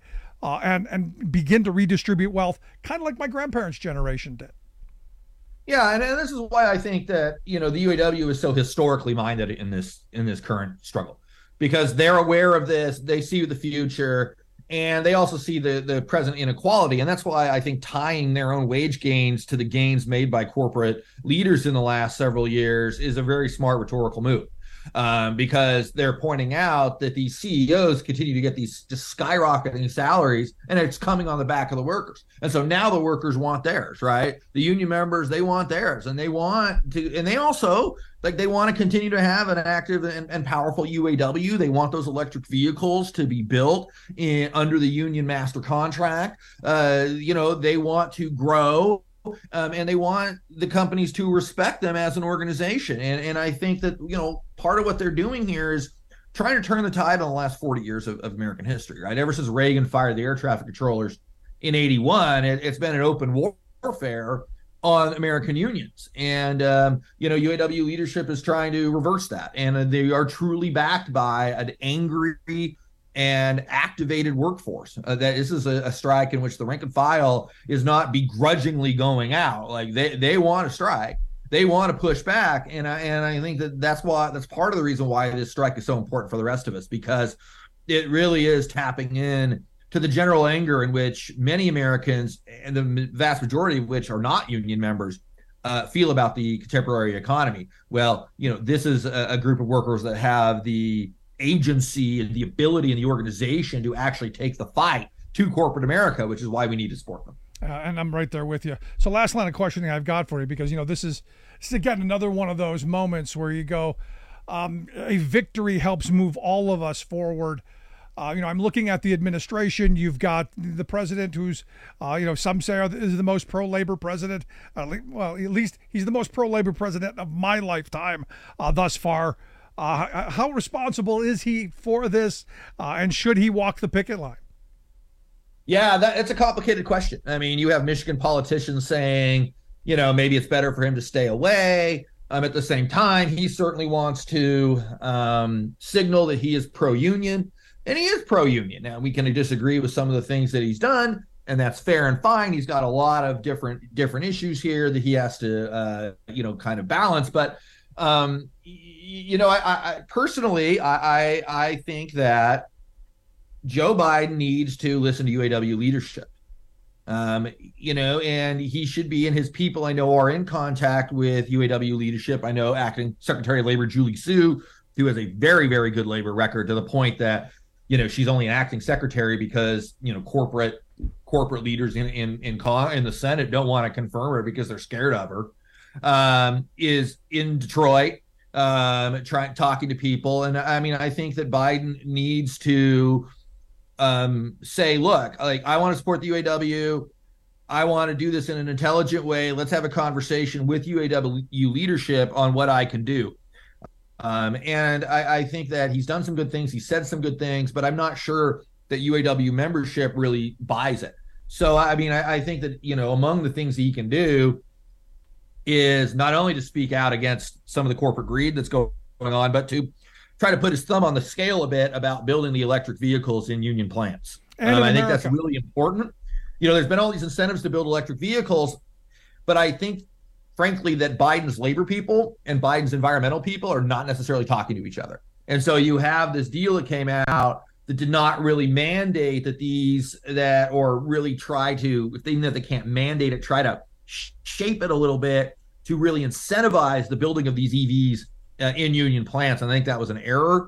And begin to redistribute wealth, kind of like my grandparents' generation did. Yeah, and this is why I think that the UAW is so historically minded in this current struggle, because they're aware of this, they see the future, and they also see the present inequality, and that's why I think tying their own wage gains to the gains made by corporate leaders in the last several years is a very smart rhetorical move. Because they're pointing out that these CEOs continue to get these just skyrocketing salaries, and it's coming on the back of the workers. And so now the workers want theirs, right? The union members, they want theirs, and they want to, and they also they want to continue to have an active and powerful UAW. They want those electric vehicles to be built under the union master contract. They want to grow. And they want the companies to respect them as an organization. And I think that, part of what they're doing here is trying to turn the tide on the last 40 years of American history, right? Ever since Reagan fired the air traffic controllers in 1981, it's been an open warfare on American unions. And, UAW leadership is trying to reverse that. And they are truly backed by an angry and activated workforce. That this is a strike in which the rank and file is not begrudgingly going out. Like they want to strike, they want to push back, and I think that's part of the reason why this strike is so important for the rest of us, because it really is tapping in to the general anger in which many Americans, and the vast majority of which are not union members, feel about the contemporary economy. Well, this is a group of workers that have the agency and the ability and the organization to actually take the fight to corporate America, which is why we need to support them. And I'm right there with you. So last line of questioning I've got for you, because, this is again another one of those moments where you go, a victory helps move all of us forward. I'm looking at the administration. You've got the president who's, some say is the most pro-labor president. Well, at least he's the most pro-labor president of my lifetime thus far. How responsible is he for this, and should he walk the picket line? Yeah, it's a complicated question. I mean, you have Michigan politicians saying, maybe it's better for him to stay away. At the same time, he certainly wants to signal that he is pro-union, and he is pro-union. Now, we can disagree with some of the things that he's done, and that's fair and fine. He's got a lot of different issues here that he has to, kind of balance. But I personally, I think that Joe Biden needs to listen to UAW leadership. And he should be, and his people I know are in contact with UAW leadership. I know Acting Secretary of Labor Julie Su, who has a very, very good labor record, to the point that, she's only an acting secretary because, corporate leaders in the Senate don't want to confirm her because they're scared of her, is in Detroit, talking to people. And I think that Biden needs to say, look, I want to support the UAW. I want to do this in an intelligent way. Let's have a conversation with UAW leadership on what I can do. And I think that he's done some good things. He said some good things, but I'm not sure that UAW membership really buys it. So, I think that, among the things that he can do is not only to speak out against some of the corporate greed that's going on, but to try to put his thumb on the scale a bit about building the electric vehicles in union plants. I think that's really important. There's been all these incentives to build electric vehicles, but I think, frankly, that Biden's labor people and Biden's environmental people are not necessarily talking to each other. And so you have this deal that came out that did not really mandate or really try to, even if they can't mandate it, try to shape it a little bit to really incentivize the building of these EVs in union plants. And I think that was an error.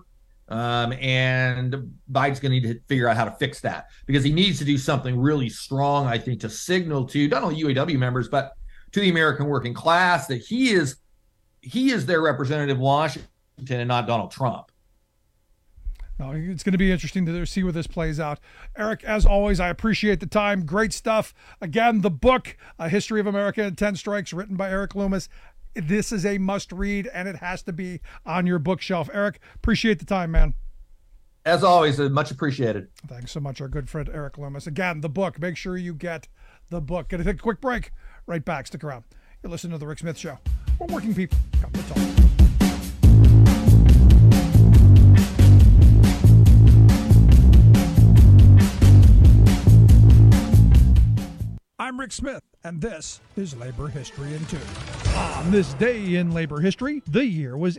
And Biden's going to need to figure out how to fix that, because he needs to do something really strong, I think, to signal to not only UAW members, but to the American working class that he is their representative in Washington and not Donald Trump. No, it's going to be interesting to see where this plays out. Eric, as always, I appreciate the time. Great stuff. Again, the book, A History of America in 10 Strikes, written by Eric Loomis. This is a must read, and it has to be on your bookshelf. Eric, appreciate the time, man. As always, much appreciated. Thanks so much, our good friend Eric Loomis. Again, the book. Make sure you get the book. Going to take a quick break. Right back. Stick around. You're listening to The Rick Smith Show. We're working people. Come to talk. I'm Rick Smith, and this is Labor History in 2. On this day in labor history, the year was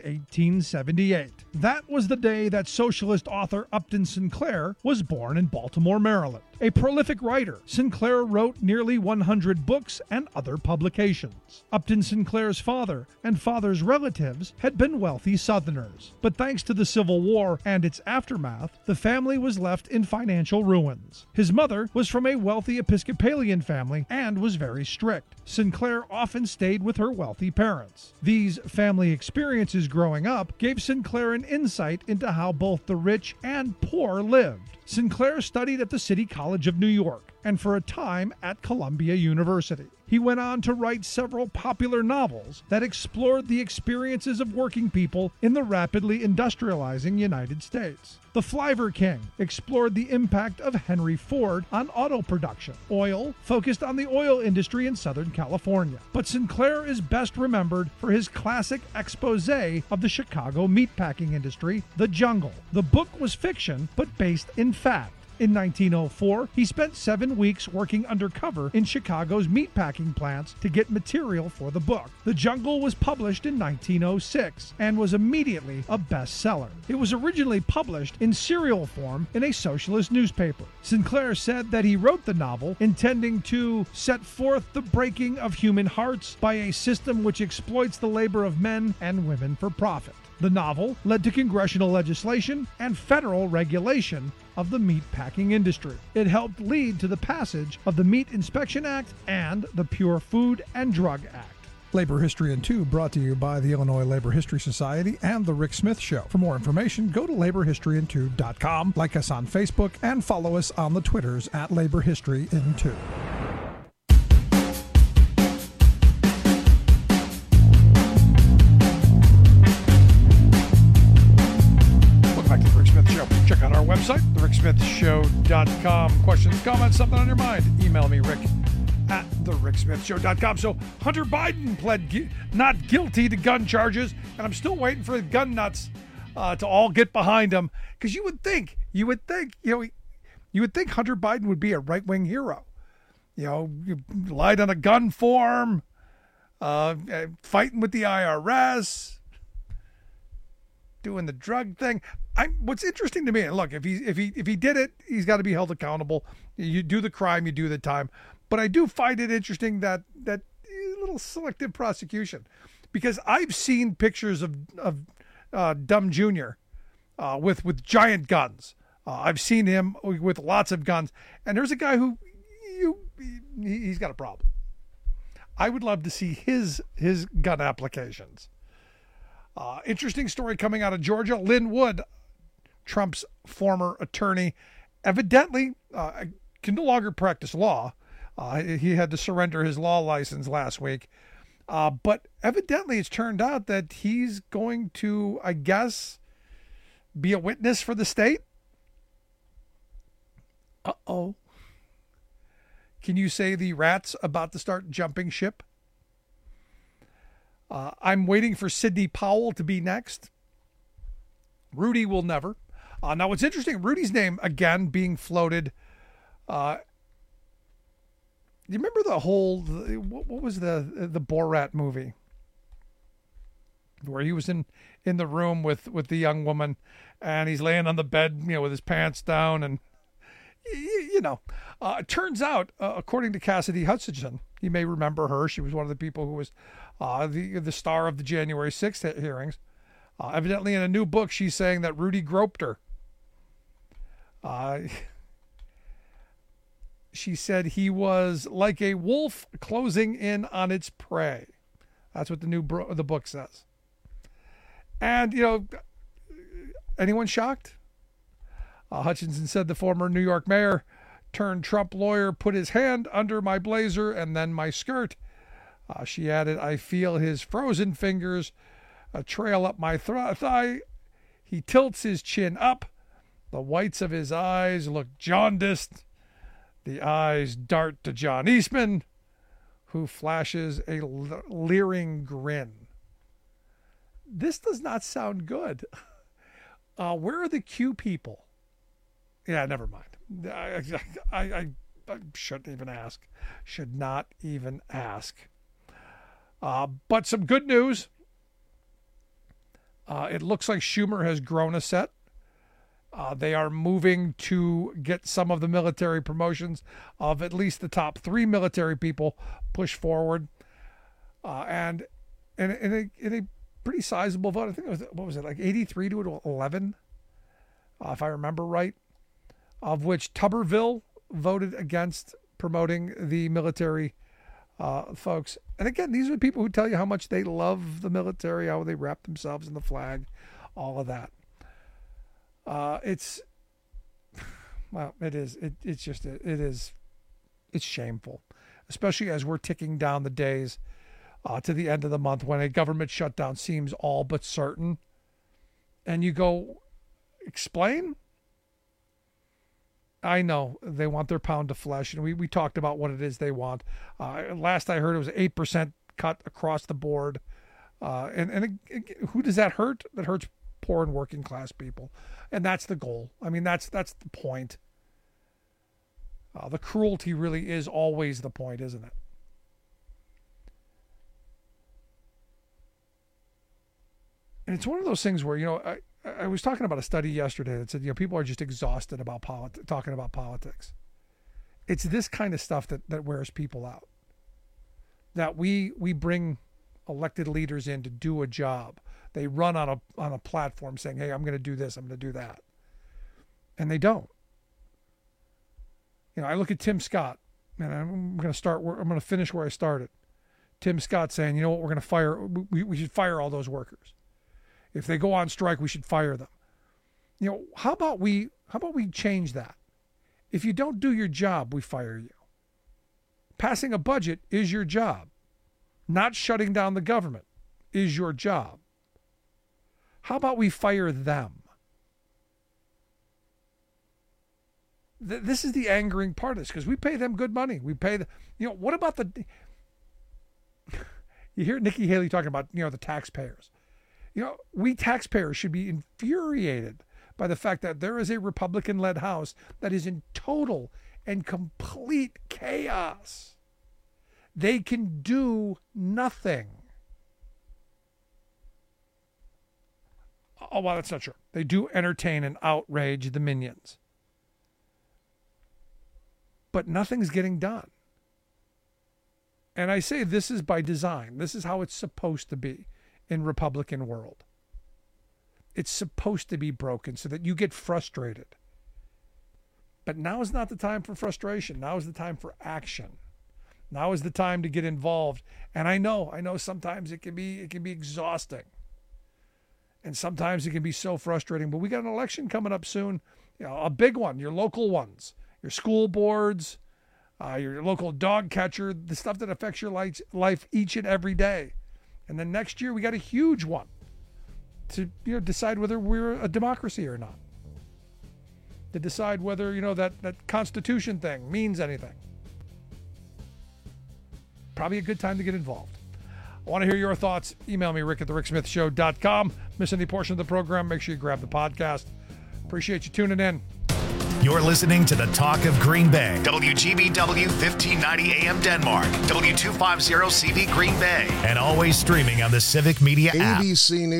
1878. That was the day that socialist author Upton Sinclair was born in Baltimore, Maryland. A prolific writer, Sinclair wrote nearly 100 books and other publications. Upton Sinclair's father and father's relatives had been wealthy Southerners, but thanks to the Civil War and its aftermath, the family was left in financial ruins. His mother was from a wealthy Episcopalian family and was very strict. Sinclair often stayed with her wealthy parents. These family experiences growing up gave Sinclair an insight into how both the rich and poor lived. Sinclair studied at the City College of New York and for a time at Columbia University. He went on to write several popular novels that explored the experiences of working people in the rapidly industrializing United States. The Flyver King explored the impact of Henry Ford on auto production. Oil focused on the oil industry in Southern California. But Sinclair is best remembered for his classic expose of the Chicago meatpacking industry, The Jungle. The book was fiction, but based in fact. In 1904, he spent 7 weeks working undercover in Chicago's meatpacking plants to get material for the book. The Jungle was published in 1906 and was immediately a bestseller. It was originally published in serial form in a socialist newspaper. Sinclair said that he wrote the novel intending to set forth the breaking of human hearts by a system which exploits the labor of men and women for profit. The novel led to congressional legislation and federal regulation of the meatpacking industry. It helped lead to the passage of the Meat Inspection Act and the Pure Food and Drug Act. Labor History in 2 brought to you by the Illinois Labor History Society and The Rick Smith Show. For more information, go to laborhistoryin2.com, like us on Facebook, and follow us on the Twitters at Labor History in 2. Check out our website, thericksmithshow.com. Questions, comments, something on your mind, email me, Rick at thericksmithshow.com. So Hunter Biden pled not guilty to gun charges, and I'm still waiting for the gun nuts to all get behind him, because you would think Hunter Biden would be a right-wing hero. You lied on a gun form, fighting with the IRS, doing the drug thing. What's interesting to me, and look, if he did it, he's got to be held accountable. You do the crime, you do the time. But I do find it interesting that little selective prosecution, because I've seen pictures of Dumb Jr. With giant guns. I've seen him with lots of guns, and there's a guy who he's got a problem. I would love to see his gun applications. Interesting story coming out of Georgia. Lynn Wood, Trump's former attorney, evidently can no longer practice law. He had to surrender his law license last week. But evidently it's turned out that he's going to, I guess, be a witness for the state. Uh-oh. Can you say the rat's about to start jumping ship? I'm waiting for Sidney Powell to be next. Rudy will never. Now, what's interesting, Rudy's name, again, being floated. You remember the whole, what was the Borat movie? Where he was in the room with the young woman, and he's laying on the bed, with his pants down, and it turns out, according to Cassidy Hutchinson, you may remember her. She was one of the people who was the star of the January 6th hearings. Evidently, in a new book, she's saying that Rudy groped her. She said he was like a wolf closing in on its prey. That's what the book says. And, anyone shocked? Hutchinson said the former New York mayor turned Trump lawyer put his hand under my blazer and then my skirt. She added, I feel his frozen fingers trail up my thigh. He tilts his chin up. The whites of his eyes look jaundiced. The eyes dart to John Eastman, who flashes a leering grin. This does not sound good. Where are the Q people? Yeah, never mind. I shouldn't even ask. Should not even ask. But some good news. It looks like Schumer has grown a set. They are moving to get some of the military promotions of at least the top 3 military people pushed forward. And in a pretty sizable vote, I think it was, like 83 to 11, if I remember right, of which Tuberville voted against promoting the military folks. And again, these are the people who tell you how much they love the military, how they wrap themselves in the flag, all of that. It's shameful, especially as we're ticking down the days to the end of the month when a government shutdown seems all but certain. And you go, explain? I know they want their pound of flesh, and we talked about what it is they want. Last I heard, it was 8% cut across the board. And who does that hurt? That hurts poor and working class people, and that's the goal. I mean, that's the point. The cruelty really is always the point, isn't it? And it's one of those things where, I was talking about a study yesterday that said, people are just exhausted about talking about politics. It's this kind of stuff that wears people out. That we bring elected leaders in to do a job. They run on a platform saying, hey, I'm going to do this, I'm going to do that. And they don't. I look at Tim Scott, and I'm going to finish where I started. Tim Scott saying, what, we're going to fire, we should fire all those workers. If they go on strike, we should fire them. How about we change that? If you don't do your job, we fire you. Passing a budget is your job. Not shutting down the government is your job. How about we fire them? This is the angering part of this, because we pay them good money. We pay what about you hear Nikki Haley talking about, the taxpayers. We taxpayers should be infuriated by the fact that there is a Republican-led House that is in total and complete chaos. They can do nothing. Oh, well, that's not true. They do entertain and outrage the minions. But nothing's getting done. And I say this is by design. This is how it's supposed to be in Republican world. It's supposed to be broken so that you get frustrated. But now is not the time for frustration. Now is the time for action. Now is the time to get involved. And I know sometimes it can be exhausting. And sometimes it can be so frustrating. But we got an election coming up soon, a big one, your local ones, your school boards, your local dog catcher, the stuff that affects your life each and every day. And then next year we got a huge one to decide whether we're a democracy or not. To decide whether that Constitution thing means anything. Probably a good time to get involved. I want to hear your thoughts. Email me, rick@thericksmithshow.com. Miss any portion of the program, make sure you grab the podcast. Appreciate you tuning in. You're listening to the Talk of Green Bay. WGBW 1590 AM Denmark. W250 CV Green Bay. And always streaming on the Civic Media app. ABC News.